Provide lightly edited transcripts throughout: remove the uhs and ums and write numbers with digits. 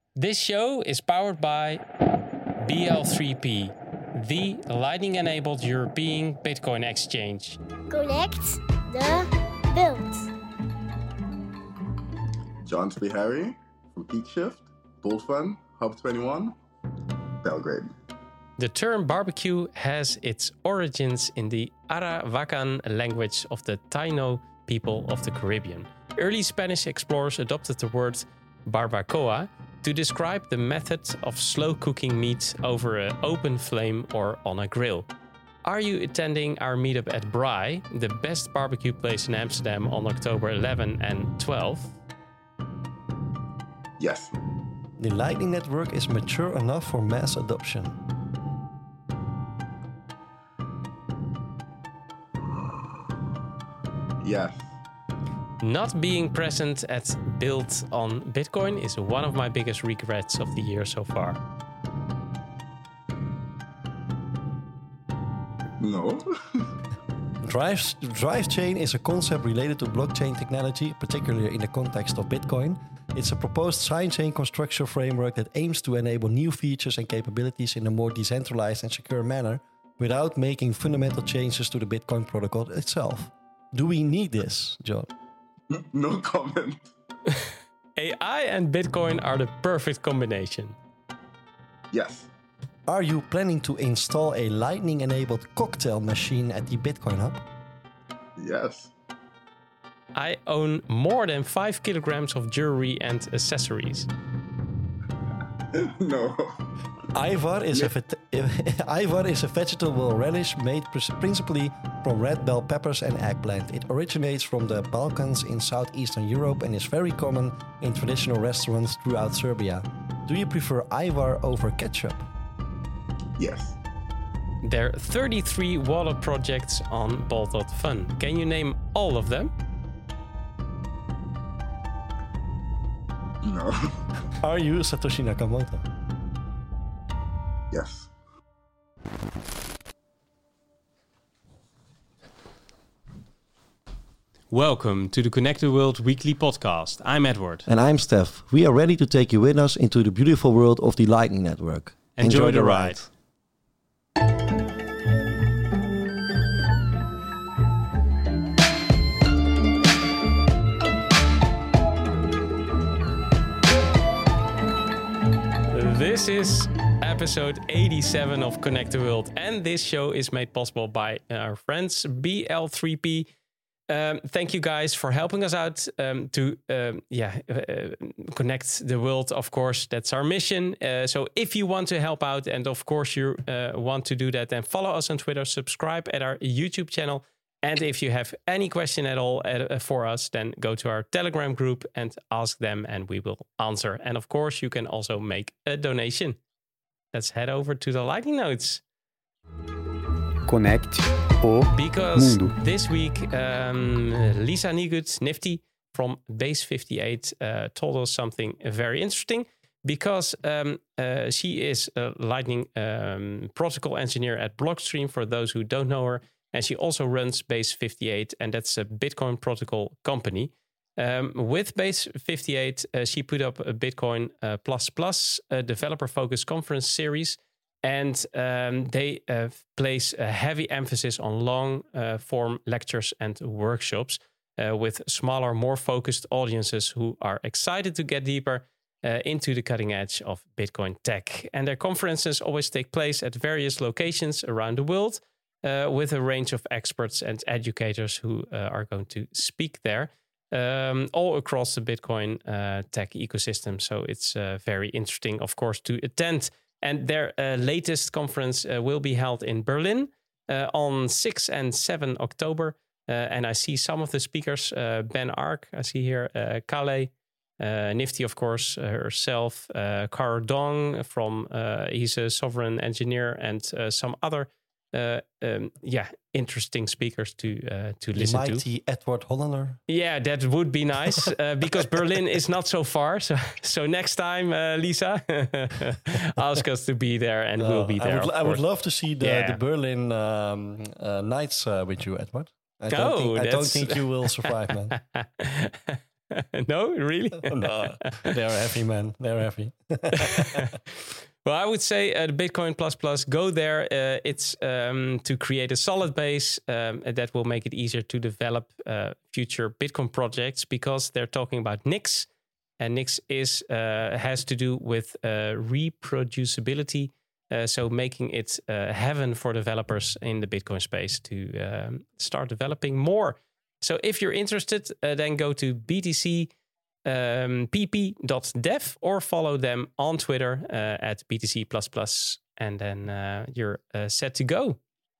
This show is powered by BL3P, the Lightning-enabled European Bitcoin exchange. Connect the build. John Spihari from PeakShift, Dolphin, Hub21, Belgrade. The term barbecue has its origins in the Arawakan language of the Taino people of the Caribbean. Early Spanish explorers adopted the word barbacoa to describe the method of slow cooking meat over an open flame or on a grill. Are you attending our meetup at Braai, the best barbecue place in Amsterdam, on October 11 and 12? Yes. The Lightning Network is mature enough for mass adoption. Yes. Not being present at Build on Bitcoin is one of my biggest regrets of the year so far. No. Drive chain is a concept related to blockchain technology, particularly in the context of Bitcoin. It's a proposed sidechain construction framework that aims to enable new features and capabilities in a more decentralized and secure manner without making fundamental changes to the Bitcoin protocol itself. Do we need this, John? No comment. AI and Bitcoin are the perfect combination. Yes. Are you planning to install a Lightning-enabled cocktail machine at the Bitcoin Hub? Yes. I own more than 5 kilograms of jewelry and accessories. No. Ivar is a vegetable relish made principally from red bell peppers and eggplant. It originates from the Balkans in southeastern Europe and is very common in traditional restaurants throughout Serbia. Do you prefer Ivar over ketchup? Yes. There are 33 wallet projects on Bolt.fun. Can you name all of them? No. Are you Satoshi Nakamoto? Yes. Welcome to the Connect the World weekly podcast. I'm Edward. And I'm Steph. We are ready to take you with us into the beautiful world of the Lightning Network. Enjoy the ride. This is episode 87 of Connect the World, and this show is made possible by our friends BL3P. Thank you guys for helping us out to connect the world. Of course, that's our mission. So if you want to help out, and of course you want to do that, then follow us on Twitter, subscribe at our YouTube channel. And if you have any question at all for us, then go to our Telegram group and ask them and we will answer. And of course, you can also make a donation. Let's head over to the Lightning Notes. Connect o Because mundo. this week, Lisa Niegut, Nifty from Base58, told us something very interesting. Because she is a Lightning protocol engineer at Blockstream, for those who don't know her. And she also runs Base58, and that's a Bitcoin protocol company. With Base58, she put up a Bitcoin Plus developer-focused conference series. And they place a heavy emphasis on long-form lectures and workshops with smaller, more focused audiences who are excited to get deeper into the cutting edge of Bitcoin tech. And their conferences always take place at various locations around the world with a range of experts and educators who are going to speak there all across the Bitcoin tech ecosystem. So it's very interesting, of course, to attend. And their latest conference will be held in Berlin on 6 and 7 October. And I see some of the speakers, Ben Ark, I see here, Kale, Nifty, of course, herself, Kar Dong he's a sovereign engineer, and some other interesting speakers to listen to. Mighty Edward Hollander. Yeah, that would be nice because Berlin is not so far. So next time, Lisa, ask us to be there, and we'll be there. I would love to see the Berlin nights with you, Edward. I don't think you will survive, man. No, really? No, they're heavy, man. They're heavy. Well, I would say the Bitcoin Plus, go there. It's to create a solid base that will make it easier to develop future Bitcoin projects, because they're talking about Nix, and Nix has to do with reproducibility, so making it heaven for developers in the Bitcoin space to start developing more. So if you're interested, then go to BTC. pp.dev, or follow them on Twitter at BTC++, and then you're set to go.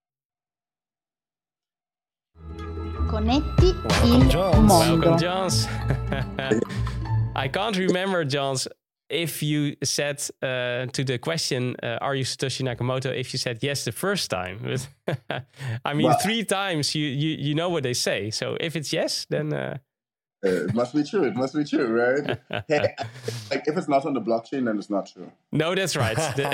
Connetti Welcome, il Johns. mondo. Welcome, Johns. I can't remember, Johns, if you said to the question, are you Satoshi Nakamoto, if you said yes the first time. But I mean, Well, 3 times, you know what they say. So if it's yes, then... it must be true. It must be true, right? Hey, like if it's not on the blockchain, then it's not true. No, that's right.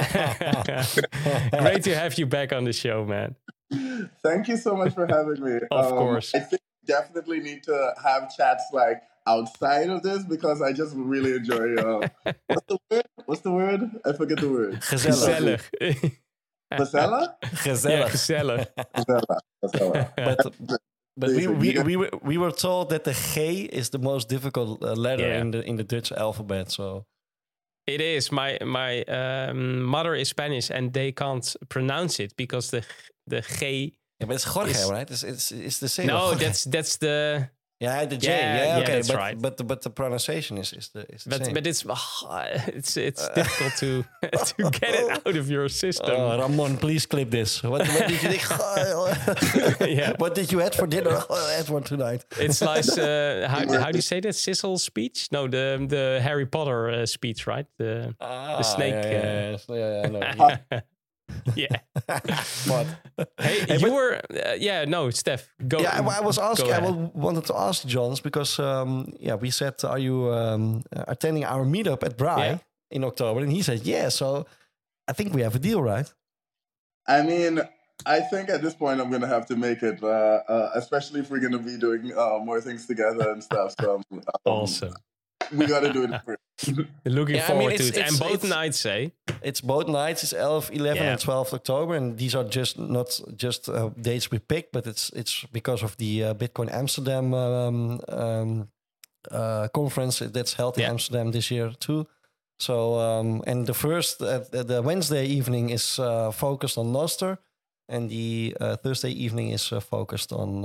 Great to have you back on the show, man. Thank you so much for having me. Of course. I think we definitely need to have chats like outside of this, because I just really enjoy. What's the word? I forget the word. Gezellig. Basella? Yeah, Gezellig. gezellig. Basella. But we were told that the G is the most difficult letter in the Dutch alphabet. So It is. My mother is Spanish, and they can't pronounce it because the G. yeah, but it's Jorge, right? It's the same. No, Jorge. that's the. yeah, the J. Yeah, Yeah, okay, that's but, right. but the pronunciation is the same. But it's difficult to get it out of your system. Oh, Ramon, please clip this. What did you think? Yeah. What did you have for dinner? I had one tonight. It's like how do you say that? Sizzle speech? No, the Harry Potter speech, right? The snake. Yeah, I know. Yeah. But, Hey, you were no, Steph, go. yeah, I was asking. go I ahead. wanted to ask Johns because we said, "Are you attending our meetup at Brai Yeah. in October?" And he said, "Yeah." So I think we have a deal, right? I mean, I think at this point I'm gonna have to make it, especially if we're gonna be doing more things together and stuff. So Awesome. we gotta do it. Looking Yeah, I forward mean, to it. it's- And both it's- nights, eh? It's both nights. It's 11, 11 Yeah. and 12 October, and these are not just dates we picked, but it's because of the Bitcoin Amsterdam conference that's held in Yeah. Amsterdam this year too. So and the first the Wednesday evening is focused on Noster, and the Thursday evening is focused on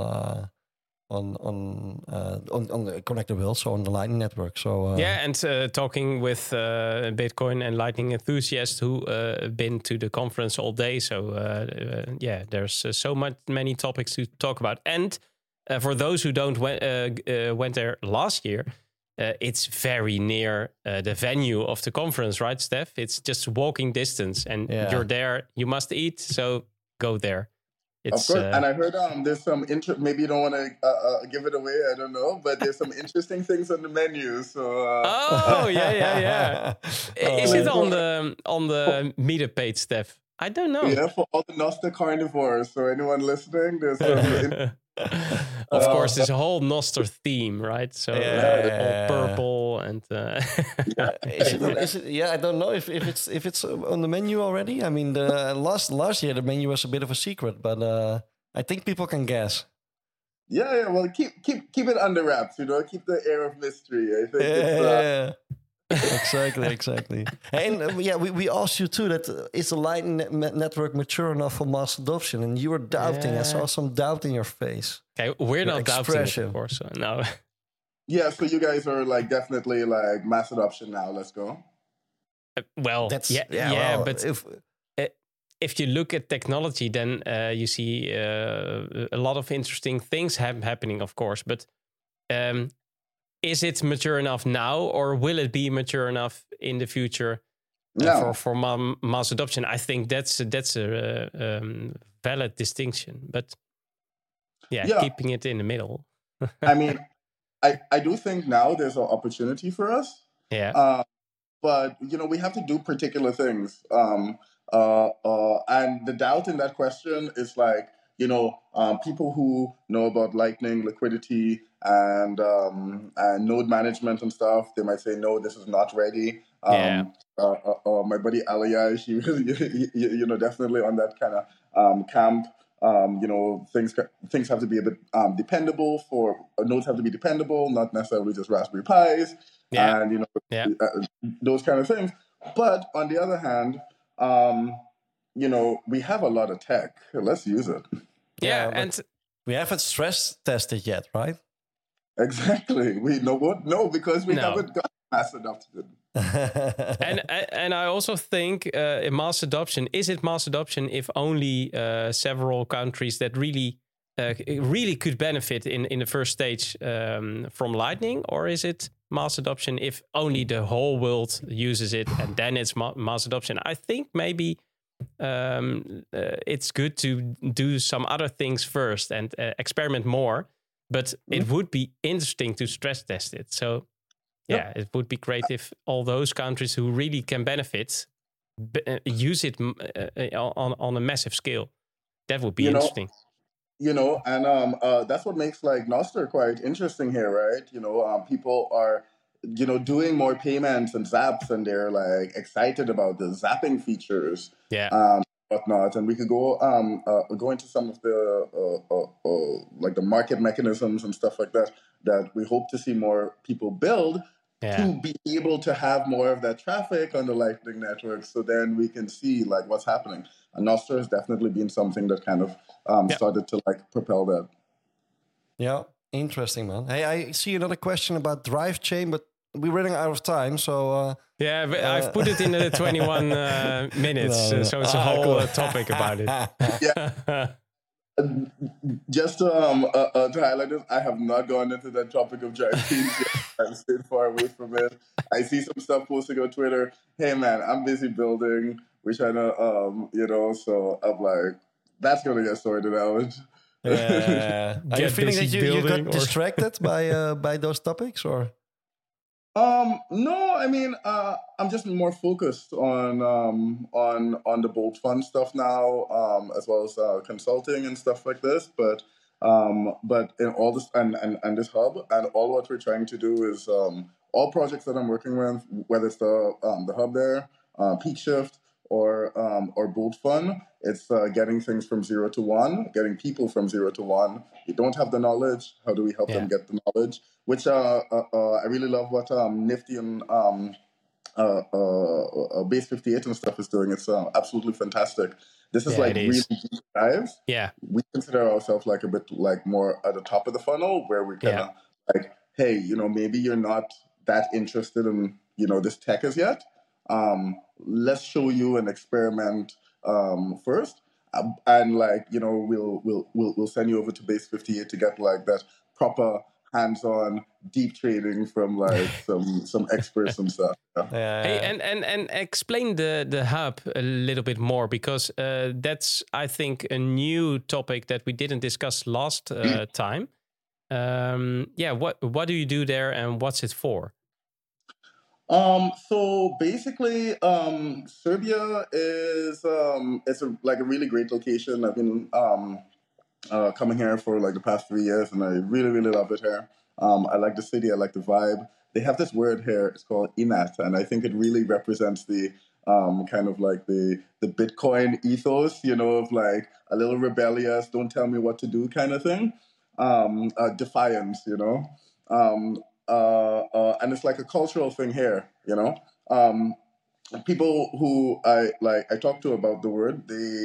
the Connected World, so on the Lightning Network. So And talking with Bitcoin and Lightning enthusiasts who been to the conference all day. So there's many topics to talk about. And for those who don't went there last year, it's very near the venue of the conference, right, Steph? It's just walking distance, and you're there. You must eat, so go there. It's, of course, and I heard there's some maybe you don't want to give it away. I don't know, but there's some interesting things on the menu. So yeah. Is it on the meetup page, Steph? I don't know. yeah, for all the Noster carnivores. So anyone listening, there's some Of course, there's a whole Noster theme, right? So all purple and Is it? Yeah, I don't know if it's on the menu already. I mean, the last year the menu was a bit of a secret, but I think people can guess. yeah. Well, keep it under wraps. Keep the air of mystery. I think it's. Exactly. And we asked you too that is the Lightning Network mature enough for mass adoption, and you were doubting. I saw some doubt in your face. Okay, we're not doubting it, of course. No. Yeah, so you guys are definitely mass adoption now. Let's go. Well, That's but if you look at technology, then you see a lot of interesting things happening, of course. But is it mature enough now, or will it be mature enough in the future for mass adoption? I think that's a valid distinction. But keeping it in the middle. I mean, I do think now there's an opportunity for us. Yeah. But we have to do particular things. And the doubt in that question is people who know about Lightning liquidity and node management and stuff, they might say, no, this is not ready. My buddy Aliyah, she really, definitely on that kind of camp. Things have to be a bit dependable for nodes have to be dependable, not necessarily just Raspberry Pis, and those kind of things. But on the other hand, we have a lot of tech. Let's use it. Yeah, and we haven't stress tested yet, right? Exactly. We know what? No, because we haven't got mass adoption. and I also think mass adoption, is it mass adoption if only several countries that really could benefit in the first stage from Lightning, or is it mass adoption if only the whole world uses it and then it's mass adoption? I think maybe it's good to do some other things first and experiment more, but it would be interesting to stress test it. So it would be great if all those countries who really can benefit use it on a massive scale. That would be interesting. And that's what makes like Nostr quite interesting here, right? People are doing more payments and zaps, and they're like excited about the zapping features, whatnot. And we could go into some of the like the market mechanisms and stuff like that we hope to see more people build to be able to have more of that traffic on the Lightning Network. So then we can see like what's happening. And Nostr has definitely been something that kind of started to like propel that. Yeah, interesting, man. Hey, I see another question about Drive Chain, but we're running out of time, so... but I've put it in the 21 minutes, so it's a whole topic about it. Yeah. Just to highlight this, I have not gone into that topic of Drive Chains yet. I'm staying far away from it. I see some stuff posting on Twitter. Hey, man, I'm busy building. We're trying to, so I'm like, that's going to get sorted out. Are you feeling that you got distracted by those topics, or? No, I mean, I'm just more focused on the Bolt Fund stuff now, as well as consulting and stuff like this. But in all this and this hub, and all what we're trying to do is all projects that I'm working with, whether it's the hub there, PeakShift, or Bolt Fund, it's getting things from 0 to 1, getting people from 0 to 1. You don't have the knowledge. How do we help them get the knowledge? Which I really love what Nifty and Base 58 and stuff is doing. It's absolutely fantastic. This is really deep dives. Yeah, we consider ourselves like a bit like more at the top of the funnel, where we kind of like, hey, maybe you're not that interested in this tech as yet. Let's show you an experiment first, and like we'll send you over to Base 58 to get like that proper hands-on deep trading from like some experts and stuff. Hey, and explain the hub a little bit more, because that's, I think, a new topic that we didn't discuss last time. What do you do there, and what's it for? So basically, Serbia is it's a really great location. I've been coming here for like the past 3 years, and I really, really love it here. I like the city. I like the vibe. They have this word here. It's called inat, and I think it really represents the kind of like the Bitcoin ethos, of like a little rebellious, don't tell me what to do kind of thing. Defiance, and it's like a cultural thing here, people who I talk to about the word,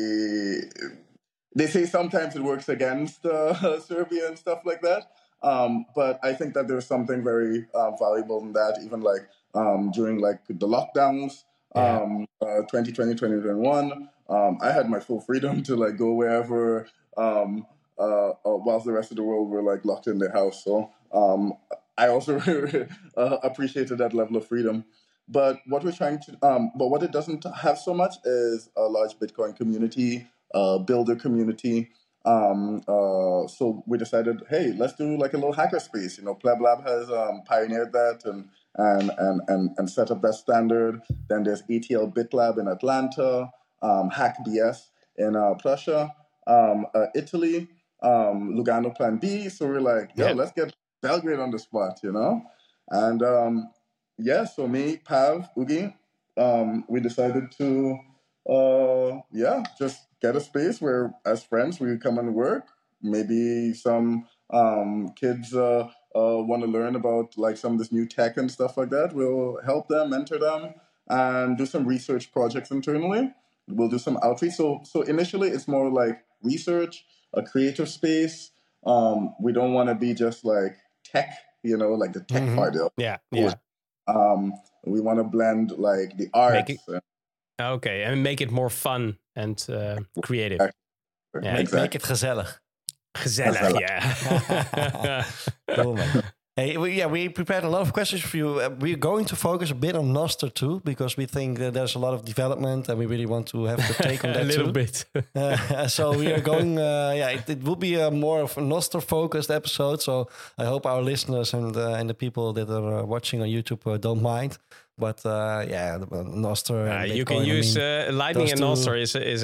they say sometimes it works against Serbia and stuff like that. But I think that there's something very valuable in that, even like during like the lockdowns, 2020, 2021, I had my full freedom to like go wherever, whilst the rest of the world were like locked in their house. So I also appreciated that level of freedom. But what we're trying to, but what it doesn't have so much is a large Bitcoin community, builder community. So we decided, hey, let's do like a little hackerspace. Pleb Lab has pioneered that and set up that standard. Then there's ATL BitLab in Atlanta, HackBS in Prussia. Italy, Lugano Plan B. So we're like, yo, let's get Belgrade on the spot, you know? And so me, Pav, Ugi, we decided to, just get a space where, as friends, we come and work. Maybe some kids want to learn about like some of this new tech and stuff like that. We'll help them, mentor them, and do some research projects internally. We'll do some outreach. So initially, it's more like research, a creative space. We don't want to be just like tech, you know, like the tech part. Yeah. We want to blend like the arts. And make it more fun and creative. Exactly. Make it gezellig. Gezellig, yeah. Cool, man. Hey, we prepared a lot of questions for you. We're going to focus a bit on Nostr too, because we think that there's a lot of development and we really want to have the take on that a little too. bit. So we are going, it will be a more of a Nostr focused episode. So I hope our listeners and the people that are watching on YouTube don't mind. But Nostr. You can use Lightning and Nostr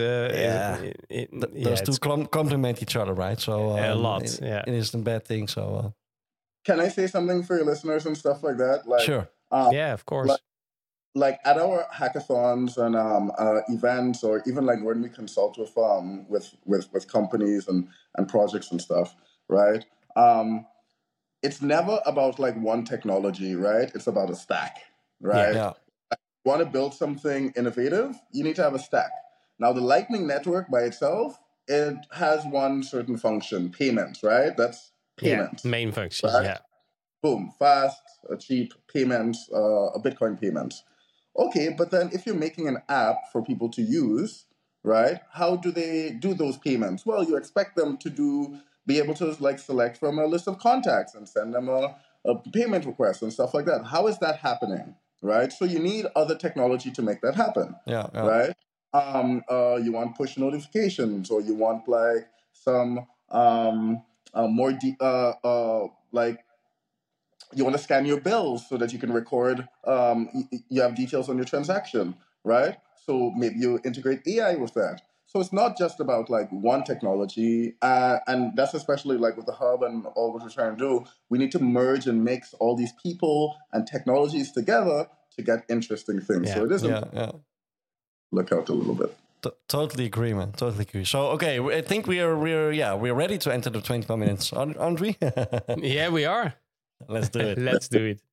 those two complement each other, right? So a lot. It isn't a bad thing. So. Can I say something for your listeners and stuff like that? Like, sure. Of course. Like at our hackathons and events, or even like when we consult with companies and projects and stuff, right? It's never about like one technology, right? It's about a stack, right? Yeah. If you want to build something innovative, you need to have a stack. Now, the Lightning Network by itself, it has one certain function, payments, right? That's payments. Main function, right? Boom, fast, cheap payments, Bitcoin payments. Okay, but then if you're making an app for people to use, right, how do they do those payments? Well, you expect them to be able to like select from a list of contacts and send them a payment request and stuff like that. How is that happening, right? So you need other technology to make that happen, right? You want push notifications, or you want like some more like you want to scan your bills so that you can record. You have details on your transaction, right? So maybe you integrate AI with that. So it's not just about like one technology, and that's especially like with the hub and all what we're trying to do. We need to merge and mix all these people and technologies together to get interesting things. So it isn't. Look out a little bit. Totally agree, man. Totally agree. So, okay, I think we're ready to enter the 25 minutes, aren't we? Yeah, we are. Let's do it. Let's do it.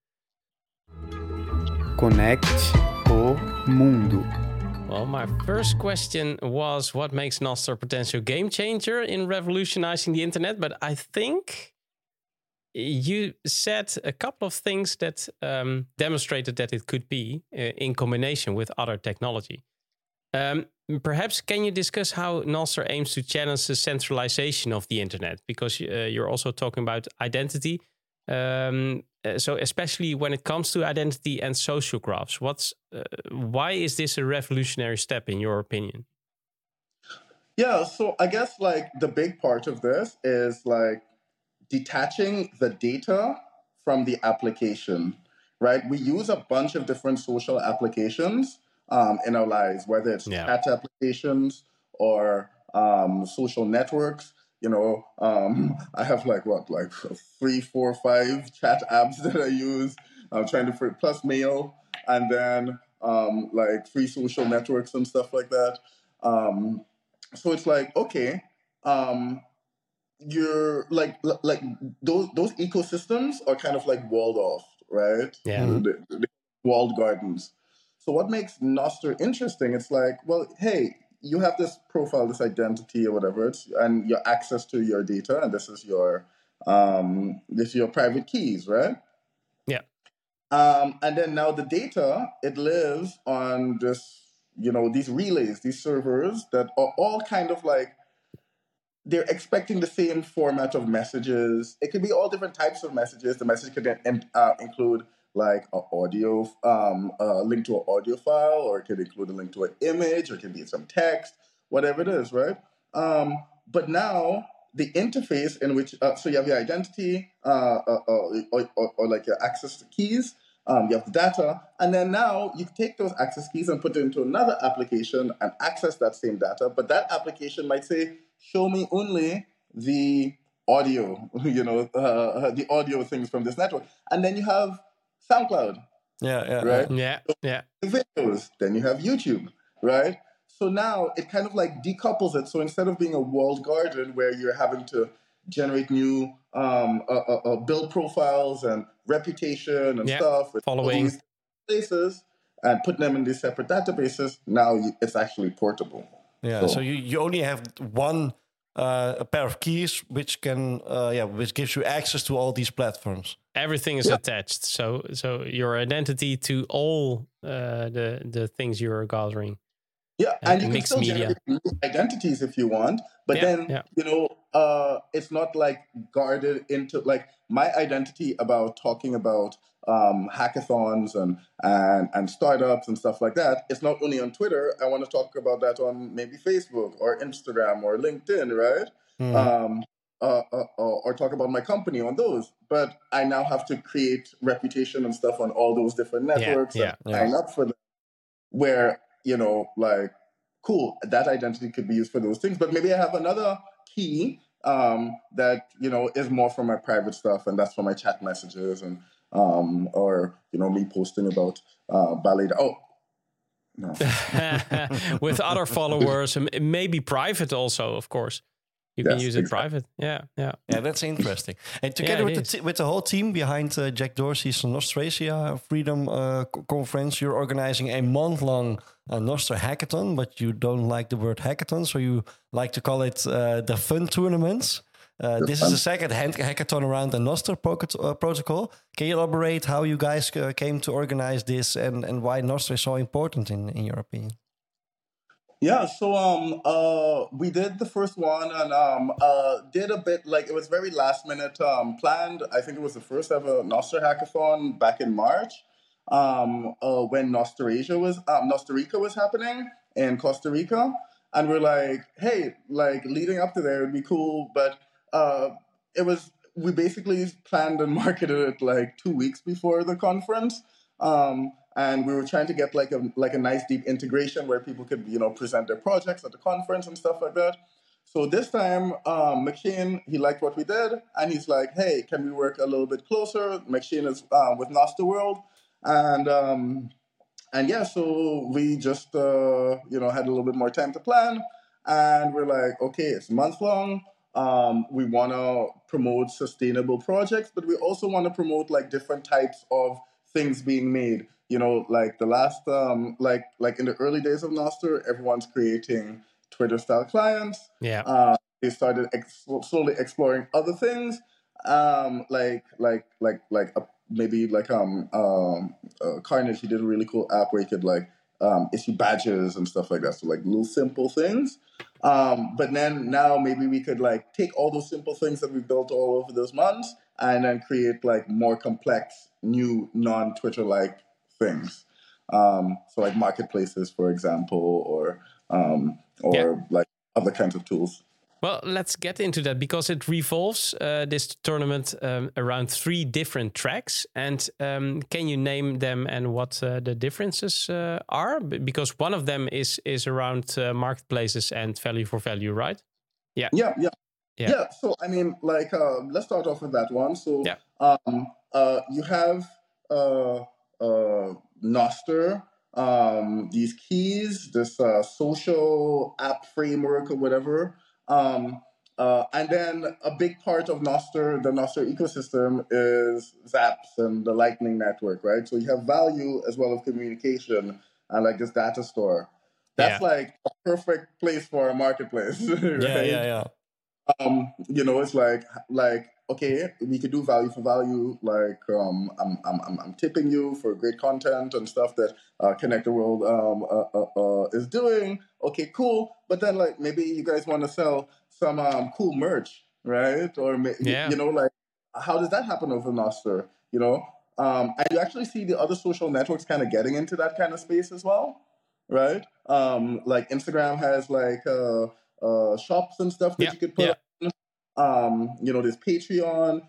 Conecte o mundo. Well, my first question was, what makes Nostr a potential game changer in revolutionizing the internet? But I think you said a couple of things that demonstrated that it could be in combination with other technology. Perhaps can you discuss how Nostr aims to challenge the centralization of the internet? Because you're also talking about identity. So especially when it comes to identity and social graphs, why is this a revolutionary step in your opinion? Yeah, so I guess like the big part of this is like detaching the data from the application, right? We use a bunch of different social applications in our lives, whether it's chat applications or social networks. You know, I have like 3, 4, 5 chat apps that I use. I'm trying to plus mail, and then like 3 social networks and stuff like that. So it's like, okay, you're like those ecosystems are kind of like walled off, right? Yeah, the walled gardens. So what makes Nostr interesting? It's like, well, hey, you have this profile, this identity or whatever, and your access to your data, and this is your private keys, right? Yeah. And then now the data, it lives on this, these relays, these servers that are all kind of like, they're expecting the same format of messages. It could be all different types of messages. The message could include like an audio, a link to an audio file, or it could include a link to an image, or it could be some text, whatever it is, right? But now the interface in which, so you have your identity, or like your access to keys, you have the data, and then now you take those access keys and put it into another application and access that same data, but that application might say, show me only the audio, the audio things from this network. And then you have SoundCloud, right? Yeah. Videos. Then you have YouTube, right? So now it kind of like decouples it. So instead of being a walled garden where you're having to generate new build profiles and reputation and stuff with following all these places and put them in these separate databases, now it's actually portable. Yeah, so you only have one a pair of keys, which gives you access to all these platforms. Everything is attached, so your identity to all the things you're gathering. Yeah, and you can still generate new identities if you want, but it's not like guarded into like my identity about talking about hackathons and startups and stuff like that. It's not only on Twitter. I want to talk about that on maybe Facebook or Instagram or LinkedIn, right? Mm-hmm. Or talk about my company on those. But I now have to create reputation and stuff on all those different networks and sign up for them. Where, like, cool, that identity could be used for those things. But maybe I have another key that, is more for my private stuff, and that's for my chat messages and or me posting about ballet. Oh, no. With other followers, maybe private also, of course. You can use it private. Yeah, that's interesting. And together with the whole team behind Jack Dorsey's Nostracia Freedom Conference, you're organizing a month-long Nostr hackathon, but you don't like the word hackathon, so you like to call it the fun tournaments. This is the second hackathon around the Nostr protocol. Can you elaborate how you guys came to organize this and why Nostr is so important in your opinion? Yeah, so we did the first one and did a bit, like it was very last minute planned. I think it was the first ever Nostr hackathon back in March when Nostr Rica was happening in Costa Rica. And we're like, hey, like leading up to there would be cool, but we basically planned and marketed it like 2 weeks before the conference. And we were trying to get like a nice deep integration where people could, present their projects at the conference and stuff like that. So this time, McShane, he liked what we did, and he's like, hey, can we work a little bit closer? McShane is with Nostr World. And yeah, so we just, had a little bit more time to plan. And we're like, okay, it's a month long. We want to promote sustainable projects, but we also want to promote like different types of things being made. Like the last, like in the early days of Nostr, everyone's creating Twitter-style clients. Yeah. They started slowly exploring other things, maybe Carnage. He did a really cool app where you could issue badges and stuff like that. So like little simple things. But then now maybe we could like take all those simple things that we built all over those months and then create like more complex, new non-Twitter-like things. So like marketplaces, for example, or like other kinds of tools. Well, let's get into that because it revolves this tournament around 3 different tracks. And can you name them and what the differences are? Because one of them is around marketplaces and value for value, right? Yeah. So I mean, like, let's start off with that one. So you have Nostr, these keys, this social app framework or whatever. And then a big part of Nostr, the Nostr ecosystem, is Zaps and the Lightning Network, right? So you have value as well as communication and like this data store. That's like a perfect place for a marketplace, right? Yeah. It's like okay, we could do value for value. Like I'm tipping you for great content and stuff that Connect the World is doing. Okay, cool. But then like maybe you guys want to sell some cool merch, right? Or like how does that happen over Nostr? And you actually see the other social networks kind of getting into that kind of space as well, right? Like Instagram has like shops and stuff that you could put on. There's Patreon.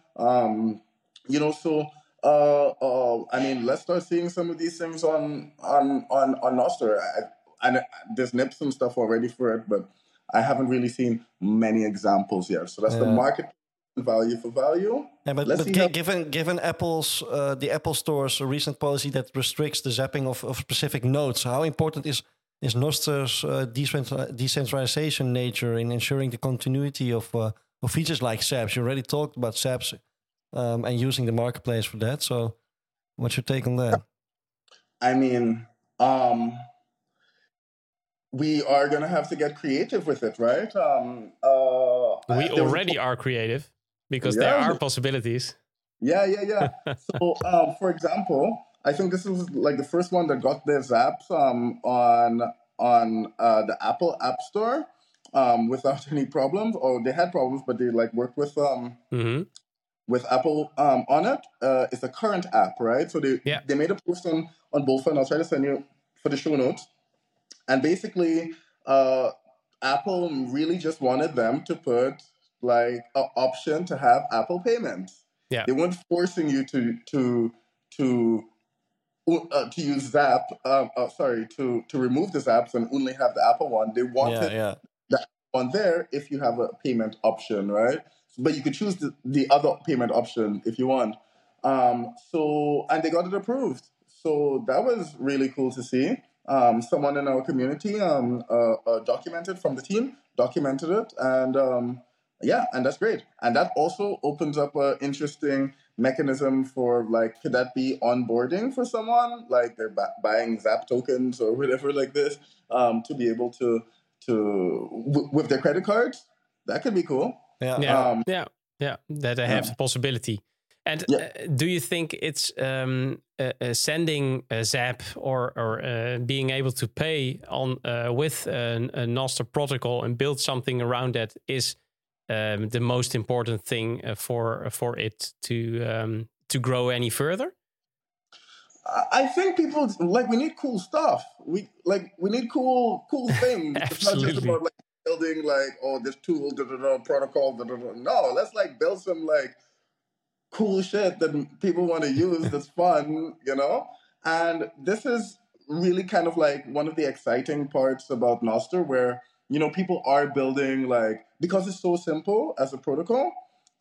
I mean, let's start seeing some of these things on Nostr. And there's Nips and stuff already for it, but I haven't really seen many examples yet. So that's the market value for value. Yeah, but given Apple's the Apple Store's recent policy that restricts the zapping of specific nodes, how important is Noster's decentralization nature in ensuring the continuity of features like SAPs? You already talked about SAPs and using the marketplace for that. So what's your take on that? I mean, we are going to have to get creative with it, right? We already are creative because there are possibilities. Yeah. So, for example, I think this was like the first one that got their zaps on the Apple App Store without any problems. Or they had problems, but they like worked with Apple on it. It's the Current app, right? So they made a post on Bullfront, and I'll try to send you for the show notes. And basically, Apple really just wanted them to put like an option to have Apple payments. Yeah, they weren't forcing you to use Zap. To remove the Zaps and only have the Apple one. They wanted the Apple one there if you have a payment option, right? But you could choose the other payment option if you want. And they got it approved. So that was really cool to see. Someone in our community documented from the team, documented it, and and that's great. And that also opens up an interesting mechanism for, like, could that be onboarding for someone? Like they're buying Zap tokens or whatever like this to be able to with their credit cards? That could be cool. That they have the possibility. And do you think it's sending a Zap or being able to pay on with a Nostr protocol and build something around that is the most important thing for it to grow any further? I think people we need cool stuff. We need cool things. It's not just about like building this tool protocol. No, let's build some cool shit that people want to use that's fun, And this is really kind of one of the exciting parts about Nostr, where, people are building because it's so simple as a protocol,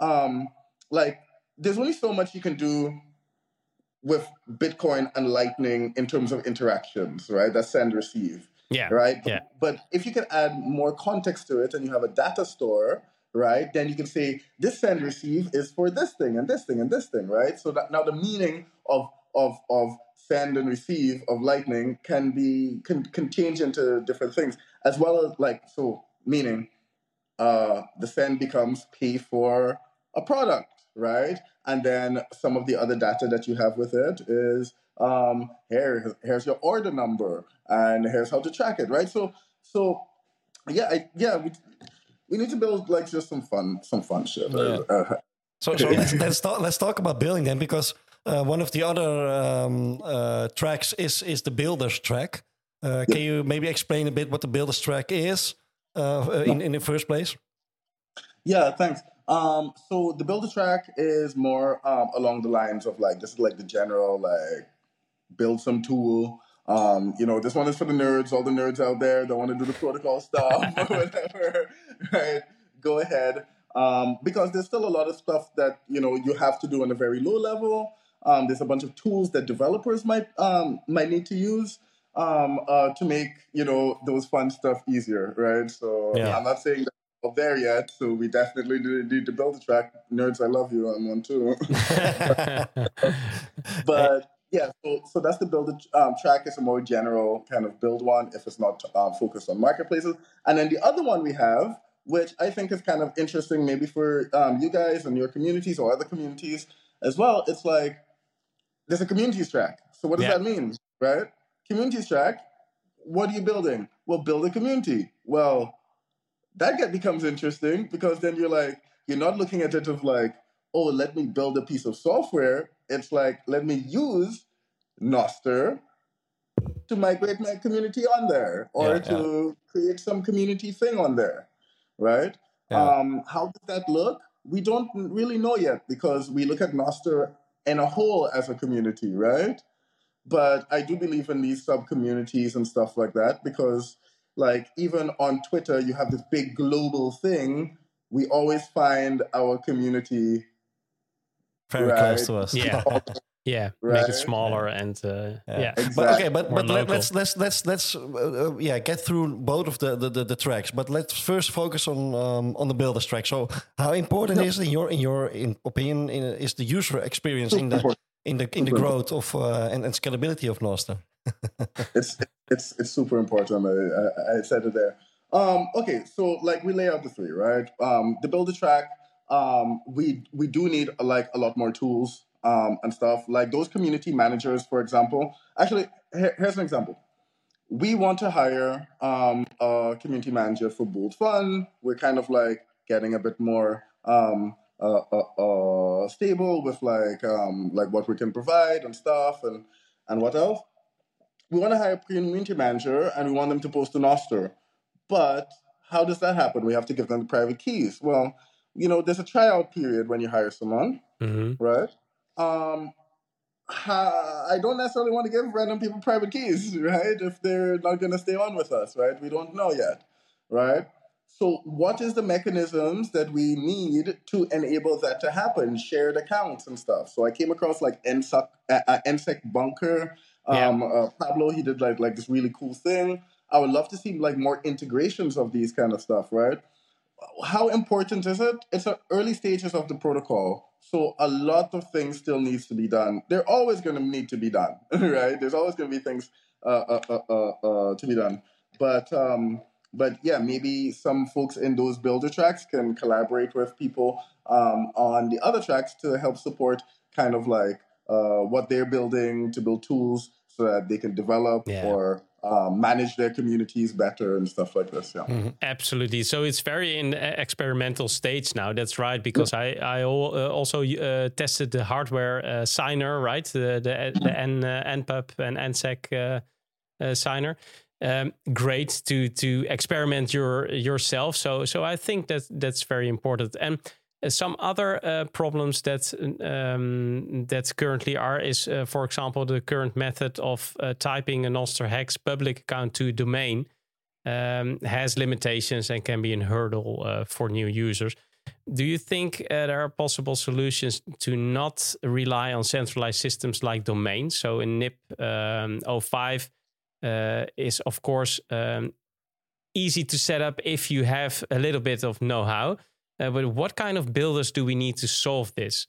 there's only so much you can do with Bitcoin and Lightning in terms of interactions, right? That's send, receive. Yeah. Right? Yeah. But if you can add more context to it and you have a data store, right, then you can say this send receive is for this thing and this thing and this thing, right? So that now the meaning of send and receive of Lightning can change into different things, as well as meaning the send becomes pay for a product, right? And then some of the other data that you have with it is here's your order number and here's how to track it, right? So we need to build just some fun shit. Yeah. So let's talk about building then, because one of the other tracks is the Builders track. Can you maybe explain a bit what the Builders track is in the first place? Yeah, thanks. So the Builder track is more along the lines of this is the general build some tool. This one is for the nerds, all the nerds out there that want to do the protocol stuff or whatever, right? Go ahead. Because there's still a lot of stuff that, you have to do on a very low level. There's a bunch of tools that developers might need to use to make, those fun stuff easier, right? So I'm not saying that we're there yet, so we definitely need to build a track. Nerds, I love you. I'm one too. But yeah, so that's the build track. Is a more general kind of build one if it's not focused on marketplaces. And then the other one we have, which I think is kind of interesting maybe for you guys and your communities or other communities as well, it's there's a communities track. So what does that mean, right? Communities track, what are you building? Well, build a community. Well, that becomes interesting because then you're not looking at it of oh, let me build a piece of software. It's let me use Nostr to migrate my community on there or to create some community thing on there, right? Yeah. How does that look? We don't really know yet because we look at Nostr in a whole as a community, right? But I do believe in these sub-communities and stuff like that because like even on Twitter, you have this big global thing. We always find our community Very close to us. Yeah. Yeah, Right. make it smaller and yeah. Exactly. But okay, but More let's get through both of the tracks. But let's first focus on the builders track. So, how important is in your opinion is the user experience in the growth of and scalability of Nostr? It's super important. I said it there. Okay, so like we lay out the three, right? The builder track. We do need like a lot more tools and stuff. Like those community managers, for example. Actually, here's an example. We want to hire a community manager for Bolt Fun. We're kind of like getting a bit more stable with like what we can provide and stuff and what else. We want to hire a community manager and we want them to post to Nostr. But how does that happen? We have to give them the private keys. Well, there's a tryout period when you hire someone, right? I don't necessarily want to give random people private keys, right? If they're not going to stay on with us, right? We don't know yet, right? So what is the mechanisms that we need to enable that to happen? Shared accounts and stuff. So I came across like NSEC Bunker. Pablo, he did like this really cool thing. I would love to see like more integrations of these kind of stuff, right? How important is it? It's the early stages of the protocol. So a lot of things still needs to be done. They're always going to need to be done, right? There's always going to be things to be done. But yeah, maybe some folks in those builder tracks can collaborate with people on the other tracks to help support kind of like what they're building, to build tools so that they can develop or manage their communities better and stuff like this. Yeah, Absolutely. So it's very in experimental stage now. That's right, because I also tested the hardware signer, right? The NPUB and NSEC signer. Great to experiment yourself. So I think that's very important. And some other problems that currently is, for example, the current method of typing a Nostr Hex public account to domain has limitations and can be a hurdle for new users. Do you think there are possible solutions to not rely on centralized systems like domain? So in NIP 05 is, of course, easy to set up if you have a little bit of know-how. But what kind of builders do we need to solve this?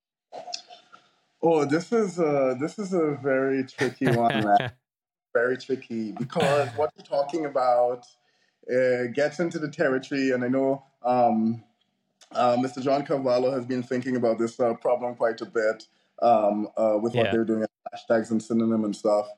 Oh, this is a very tricky one, man. Very tricky, because what you're talking about gets into the territory, and I know Mr. John Carvalho has been thinking about this problem quite a bit with what they're doing at hashtags and synonym and stuff.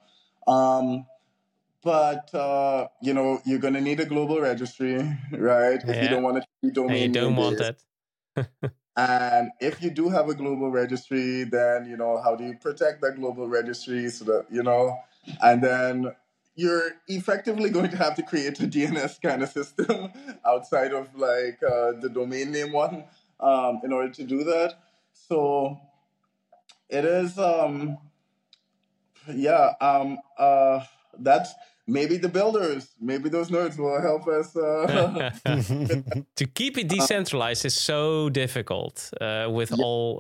But you're going to need a global registry, right? If you don't want it to be domain. And you don't want that. And if you do have a global registry, then, how do you protect that global registry so that, and then you're effectively going to have to create a DNS kind of system outside of like the domain name one in order to do that. So it is, that's maybe the builders, maybe those nerds will help us. To keep it decentralized is so difficult with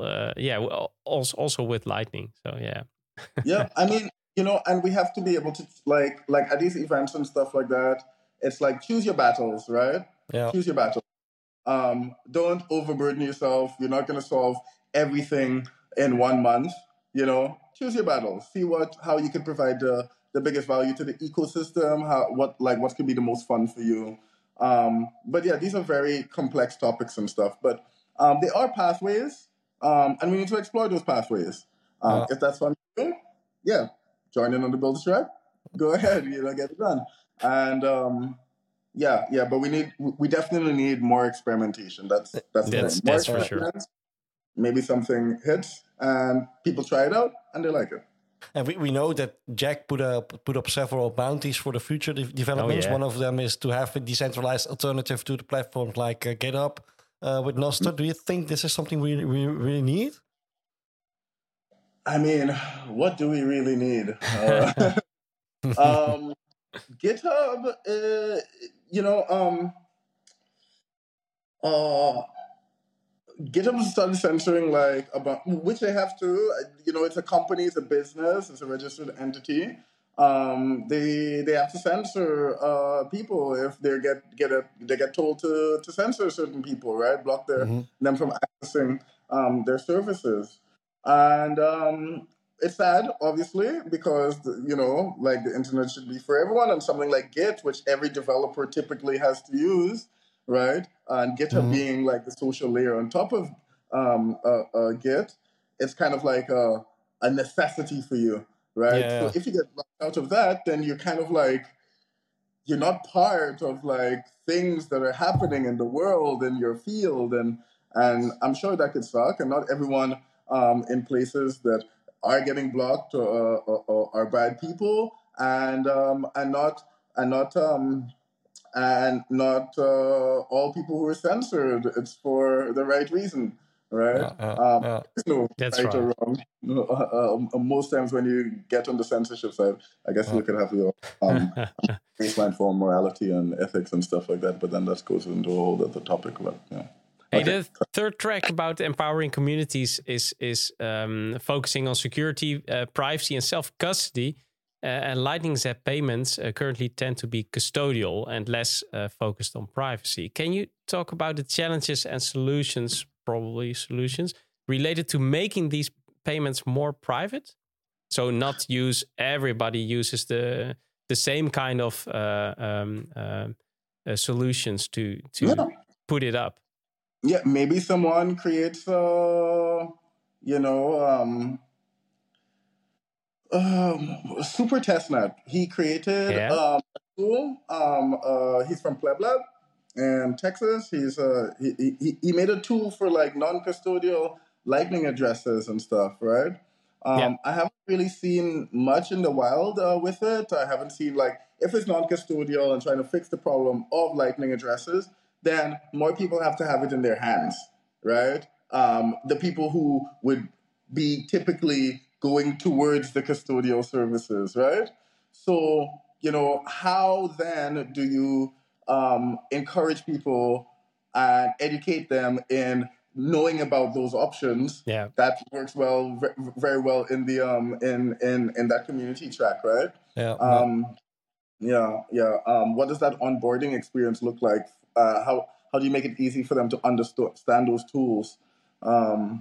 also with Lightning. So yeah, I mean, and we have to be able to like at these events and stuff like that. It's like choose your battles, right? Yeah. Choose your battles. Don't overburden yourself. You're not going to solve everything in 1 month. Choose your battles. See how you can provide the biggest value to the ecosystem. What could be the most fun for you. But yeah, these are very complex topics and stuff. But there are pathways, and we need to explore those pathways. If that's fun for you, yeah, join in on the builder track. Go ahead, get it done. And but we definitely need more experimentation. That's for sure. Maybe something hits and people try it out and they like it. And we know that Jack put up several bounties for the future developments. One of them is to have a decentralized alternative to the platforms like GitHub with Nostr. Do you think this is something we really need? I mean, what do we really need? GitHub, you know, GitHub started censoring like about which they have to. You know, it's a company, it's a business, it's a registered entity. They have to censor people if they get told to censor certain people, right? Block them from accessing their services, and it's sad, obviously, because you know, like the internet should be for everyone, and something like Git, which every developer typically has to use, right? And GitHub being like the social layer on top of Git, it's kind of like a necessity for you, right? Yeah. So if you get locked out of that, then you're kind of like, you're not part of like things that are happening in the world, in your field, and I'm sure that could suck. And not everyone in places that are getting blocked or are bad people, and not all people who are censored. It's for the right reason, right? There's no That's right or right. wrong. Most times when you get on the censorship side, I guess you could have your baseline for morality and ethics and stuff like that, but then that goes into a whole other topic. But yeah. Hey, the third track about empowering communities is focusing on security, privacy, and self-custody. And Lightning Zap payments currently tend to be custodial and less focused on privacy. Can you talk about the challenges and solutions related to making these payments more private? So not everybody uses the same kind of solutions to put it up. Yeah, maybe someone creates super testnet. He created a tool. He's from PlebLab in Texas. He made a tool for like non-custodial Lightning addresses and stuff, right? I haven't really seen much in the wild with it. I haven't seen like, if it's non-custodial and trying to fix the problem of Lightning addresses, then more people have to have it in their hands, right? The people who would be typically going towards the custodial services, right? So, you know, how then do you encourage people and educate them in knowing about those options? Yeah, that works well, very well in the in that community track, right? What does that onboarding experience look like? How do you make it easy for them to understand those tools? And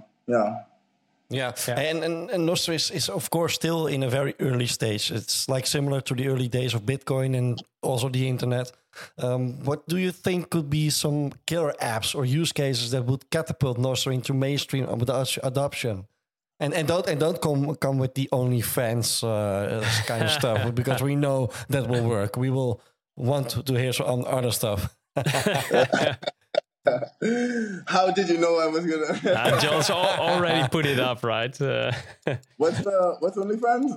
Nostr is of course still in a very early stage. It's like similar to the early days of Bitcoin and also the internet. What do you think could be some killer apps or use cases that would catapult Nostr into mainstream adoption? And don't come with the OnlyFans kind of stuff, because we know that will work. We will want to hear some other stuff. How did you know I was gonna? John's already put it up, right? What's OnlyFans?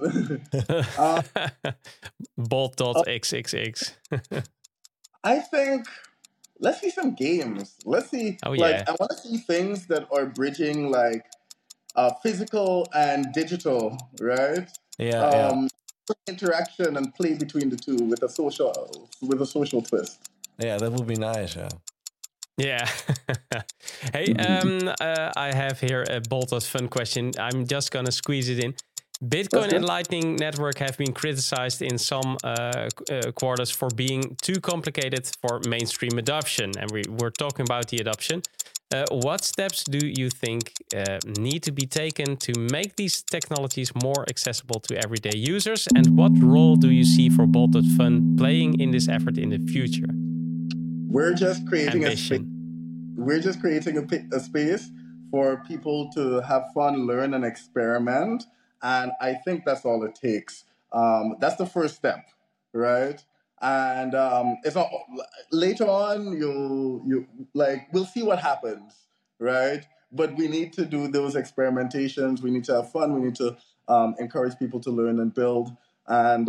Bolt.xxx. I think let's see some games. Let's see. I want to see things that are bridging like physical and digital, right? Interaction and play between the two with a social twist. Yeah, that would be nice. Yeah. Hey, I have here a Bolt's fun question. I'm just gonna squeeze it in. Bitcoin and Lightning Network have been criticized in some quarters for being too complicated for mainstream adoption, and we're talking about the adoption. What steps do you think need to be taken to make these technologies more accessible to everyday users? And what role do you see for Bolt.fun playing in this effort in the future? We're just creating Ambition. a space for people to have fun, learn, and experiment. And I think that's all it takes. That's the first step, right? And it's not later on. We'll see what happens, right? But we need to do those experimentations. We need to have fun. We need to encourage people to learn and build. And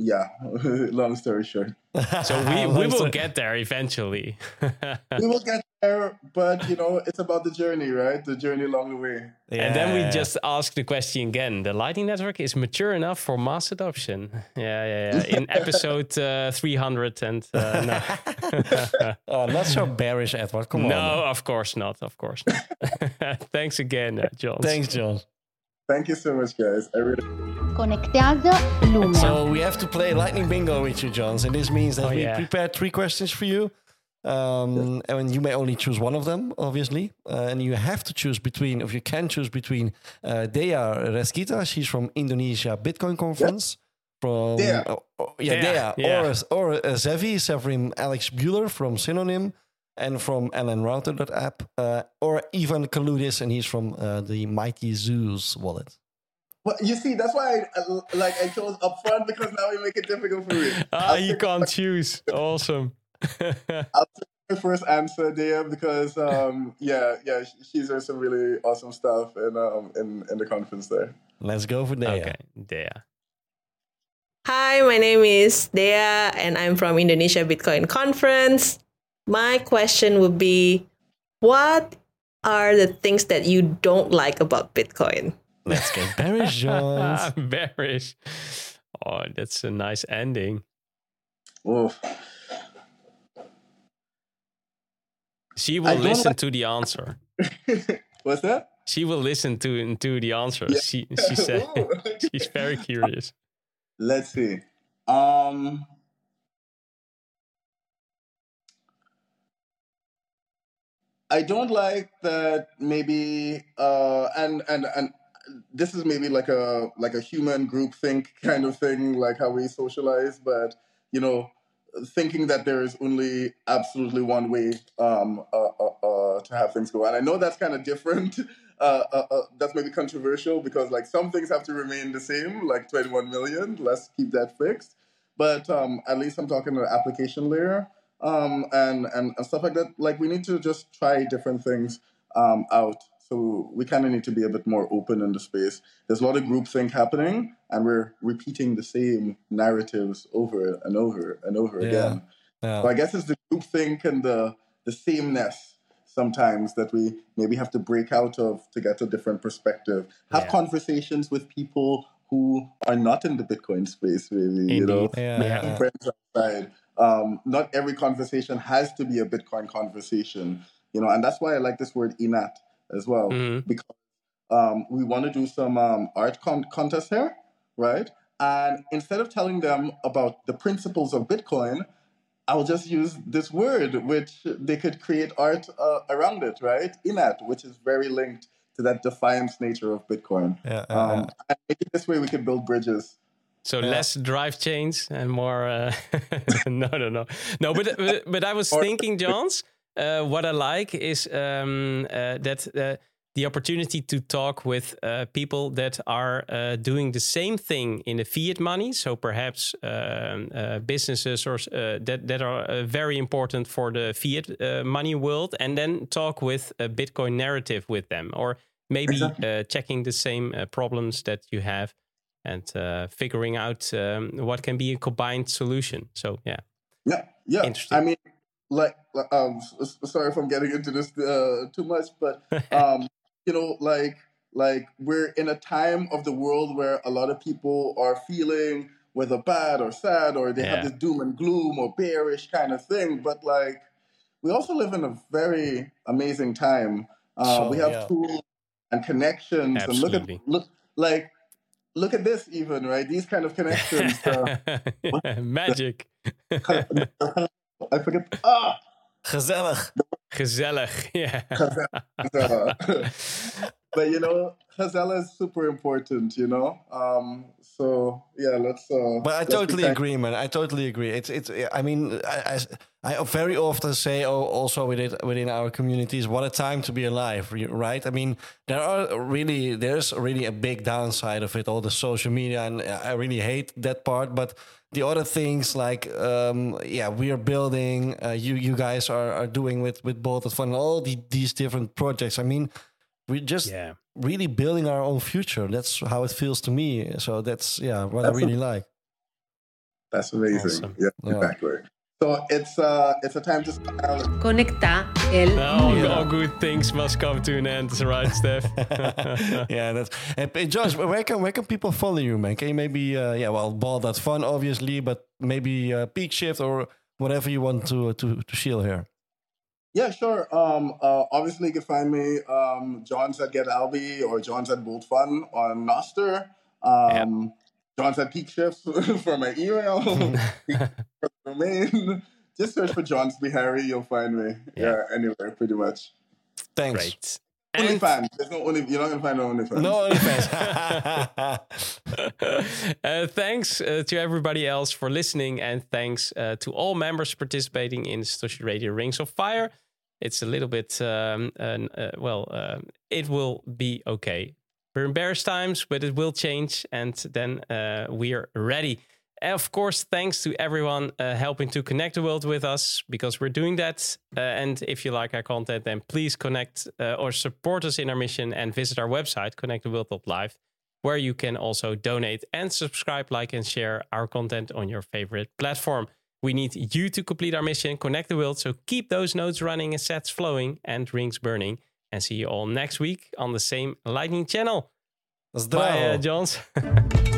long story short. So we will get there eventually. We will get there, but it's about the journey, right? The journey along the way. And then we just ask the question again. The Lightning Network is mature enough for mass adoption. Yeah. In episode 300 and no. Oh, not so bearish, Edward. Come on. No, of course not. Thanks again, John. Thanks, John. Thank you so much, guys. I really. Conectează lumea. So we have to play Lightning Bingo with you, Johns, and this means that we prepared 3 questions for you. And you may only choose one of them, obviously. And you have to choose between, if you can choose between Dea Reskita, she's from Indonesia Bitcoin Conference. From Dea. Or Severin Alex Bueller from Synonym, and from LNRouter.app, or Ivan Kaludis, and he's from the Mighty Zeus wallet. Well, you see, that's why I chose upfront, because now you make it difficult for me. You can't choose. Awesome. I'll take my first answer, Dea, because she's doing some really awesome stuff in the conference there. Let's go for Dea. Okay, Dea. Hi, my name is Dea, and I'm from Indonesia Bitcoin Conference. My question would be, what are the things that you don't like about Bitcoin? Let's get bearish, John. Bearish. Oh, that's a nice ending. Oof. She will listen to the answer. What's that? She will listen to the answer. Yeah. She said she's very curious. Let's see. I don't like that maybe and this is maybe like a human group think kind of thing, like how we socialize, but thinking that there is only absolutely one way to have things go. And I know that's kind of different. That's maybe controversial, because like some things have to remain the same, like 21 million. Let's keep that fixed. But at least I'm talking the application layer and stuff like that. Like we need to just try different things out. So we kind of need to be a bit more open in the space. There's a lot of groupthink happening, and we're repeating the same narratives over and over and over again. Yeah. So I guess it's the groupthink and the sameness sometimes that we maybe have to break out of to get a different perspective. Have conversations with people who are not in the Bitcoin space, maybe. Indeed. Friends outside. Not every conversation has to be a Bitcoin conversation, and that's why I like this word INAT as well, because we want to do some art contest here, right? And instead of telling them about the principles of Bitcoin, I'll just use this word, which they could create art around it, right? INAT, which is very linked to that defiance nature of Bitcoin. And maybe this way we could build bridges. So less drive chains and more... No, but I was thinking, Johns, what I like is that the opportunity to talk with people that are doing the same thing in the fiat money. So perhaps businesses or that are very important for the fiat money world, and then talk with a Bitcoin narrative with them, or maybe checking the same problems that you have and figuring out what can be a combined solution. So yeah. Interesting. I mean, sorry if I'm getting into this too much, but like we're in a time of the world where a lot of people are feeling whether bad or sad, or they have this doom and gloom or bearish kind of thing. But like, we also live in a very amazing time. We have tools and connections. Absolutely. And look at this even, right? These kind of connections. Magic. I forget. Gezellig, yeah. But Gezellig is super important, So yeah, let's. But I totally agree, man. I totally agree. It's. I mean, I very often say, also within our communities, what a time to be alive, right? I mean, there's really a big downside of it, all the social media, and I really hate that part. But the other things like, we are building, you guys are doing with Bolted Fund, all these different projects. I mean, we're just really building our own future. That's how it feels to me. So that's what I really like. That's amazing. Awesome. Yeah, exactly. So it's a time to smile. Conecta el mundo. All good things must come to an end, right, Steph? Yeah, that's. And Josh, where can people follow you, man? Can you maybe ball.fun, obviously, but maybe Peak Shift or whatever you want to shield here. Yeah, sure. Obviously, you can find me Johns at Get Albi or Johns at Bolt Fun on Nostr. Johns at Peak Shifts for my email. For the domain. Just search for Johns B. Harry. You'll find me. Yeah, anywhere, pretty much. Thanks. Great. OnlyFans. There's no only. You're not gonna find no OnlyFans. No OnlyFans. Thanks to everybody else for listening, and thanks to all members participating in Satoshi Radio Rings of Fire. It's a little bit, it will be okay. We're embarrassed times, but it will change, and then we're ready. And of course, thanks to everyone helping to connect the world with us, because we're doing that. And if you like our content, then please connect or support us in our mission and visit our website, connecttheworld.live, where you can also donate and subscribe, like, and share our content on your favorite platform. We need you to complete our mission, connect the world. So keep those nodes running and sets flowing and rings burning. And see you all next week on the same Lightning channel. Bye, Johns.